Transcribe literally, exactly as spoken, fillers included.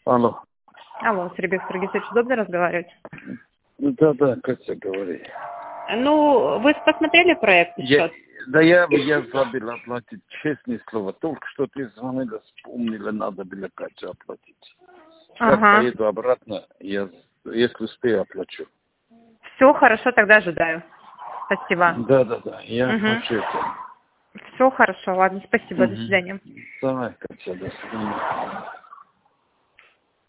Алло. Алло, Сергей Сергеевич, удобно разговаривать? Да, да, Катя, говори. Ну, вы посмотрели проект Я, счет? да я, я забыл оплатить, честное слово. Только что ты звонила, вспомнила, надо было Катю оплатить. Сейчас Ага. поеду обратно, я, если успею, оплачу. Все, хорошо, тогда ожидаю. Спасибо. Да, да, да, я Угу. оплачу это. Все хорошо, ладно, спасибо, до Угу. свидания. Давай, Катя, до свидания.